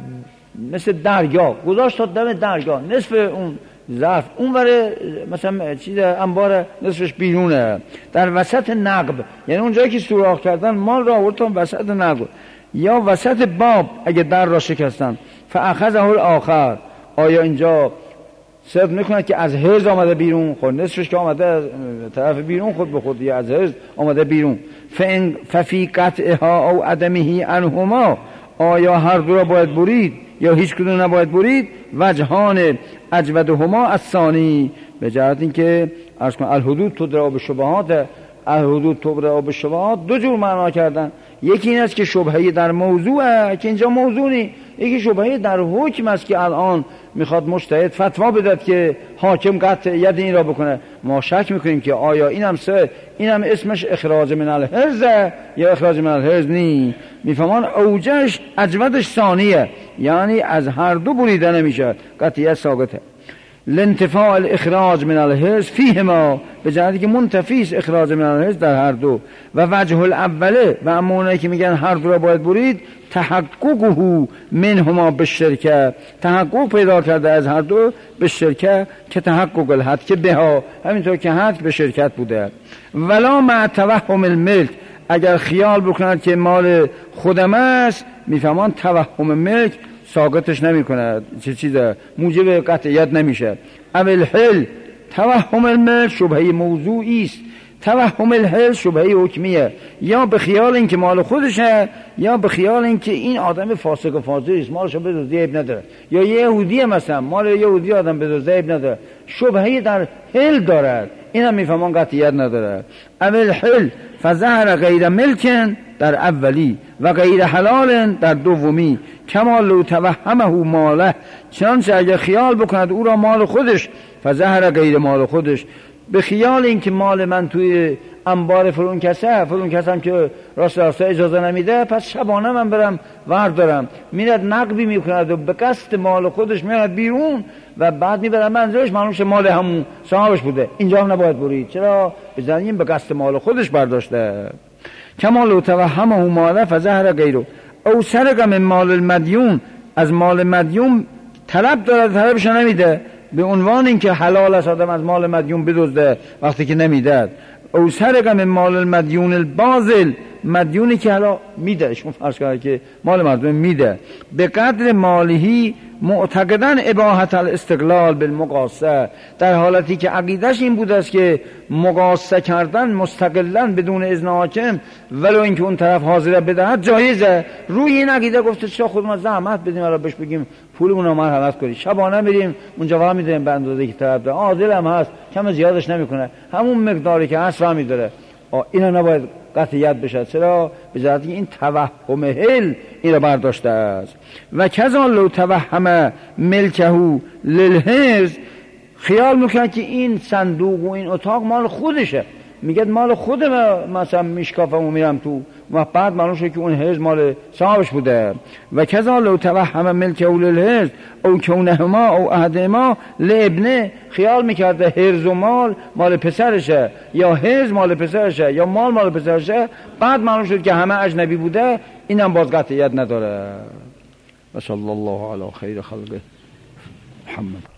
مثل درگاه گذاشت تا دم درگاه، نصف اون ظرف اون وره مثلا چیز انبار نصفش بیرونه، در وسط نقب یعنی اون جایی که سوراخ کردن مال را آورد تا وسط نقب، یا وسط باب اگه در را شکستن فاخذه الاخر، آیا اینجا صدق میکنه که از حرز آمده بیرون، خود نصفش که آمده از طرف بیرون خود به خود از حرز آمده بیرون، ففی قطعها او عدمه عنهما، آیا هر دو را باید برید یا هیچ کدوم نباید برید؟ وجهان اجودهما الثانی، به جهت اینکه عرض کنم الحدود تدرا بالشبهات، الحدود تدرا بالشبهات دو جور معنا کردن، یکی این است که شبهه در موضوعه که اینجا موضوع نیست، یکی شبهه در حکم است که الان میخواد مجتهد فتوا بدهد که حاکم قطعیت این را بکنه. ما شک میکنیم که آیا اینم سه اینم اسمش اخراج من الحرز یا اخراج من الحرز نی. میفهمان اوجش اجودش ثانیه، یعنی از هر دو بریده نمیشه، قطعیت ثابته. لانتفاع الاخراج من الحرز فیهما، به جهتی که منتفیس اخراج من الحرز در هر دو. و وجه الاوله، و اما اونایی که میگن هر دو را باید برید، تحققه منهما بالشرکه، تحقق پیدا کرده از هر دو به شرکه، که تحقق الحد که بها، همینطور که حد به شرکت بوده. ولا مع توهم الملک، اگر خیال بکند که مال خودم است، میفهمان توهم ملک ساقطش نمی کند، چه چیزه موجب قطعیت نمیشه. اول حل، توهم الملک شبهه موضوعی است، توهم الحل شبهه حکمیه، یا به خیال این که مال خودشه، یا به خیال این که این آدم فاسق و فاجر است، مالشو بدزدی عیب نداره، یا یهودی مثلا مال یهودی آدم بدزدی عیب نداره، شبهه در حل دارد، اینم میفهمان قطعیت نداره. اول حل فظهر غیر ملکن در اولی و غیر حلال در دومی، کما لو توهمه ماله، چنانچه اگر خیال بکند او را مال خودش، فظهر غیر مال خودش، به خیال این که مال من توی انبار فلون کسه، فلون کسم که راست راست اجازه نمیده، پس شبانه من برم وردارم، میرد نقبی میکند و به قصد مال خودش میرد بیرون و بعد میبرم منزلش، معلومش مال همون صاحبش بوده، اینجا هم نباید برید. چرا؟ بزنیم به قصد مال خودش برداشته. کما لو توهمه ماله فظهر غیره، او سرق من مال المدیون، از مال مدیون طلب دارد طلبش نمیده، به عنوان اینکه حلال است آدم از مال مدیون بدزده وقتی که نمیده. او سرق من مال المدیون الباذل، مدیونی که حالا میده، شما فرض کنید که مال مردم میده، به قدر مالهی معتقداً اباحت الاستقلال بالمقاصه، در حالتی که عقیدش این بود است که مقاصه کردن مستقلاً بدون اذن حاکم ولو اینکه اون طرف حاضر بدهد جایزه. روی این عقیده گفته چرا خودمون زحمت بدیم حالا بهش بگیم پولمون رو مرحمت کنید، شبانه میریم اونجا وا میدیم به اندازه‌ای که طرف داره، عادل هم هست، کم زیادش نمیکنه، همون مقداری که هست فهمی داره، اینا نباید قطعیت بشه. چرا؟ به جهتی این توهم حل این رو برداشته است. و کذا لو توهم ملکه للحرز، خیال میکنه که این صندوق و این اتاق مال خودشه، میگه مال خودم، مثلا میشکافم و میرم تو، و بعد معلوم شد که اون حرز مال صاحبش بوده. و کذا لو توهم ملکه للحرز او کونهما او احدهما لابنه، خیال میکرده حرز و مال مال پسرشه، یا حرز مال پسرشه، یا مال مال پسرشه، بعد معلوم شد که همه اجنبی بوده، اینم باز قطعیت نداره. و صلی الله علی خیر خلقه محمد.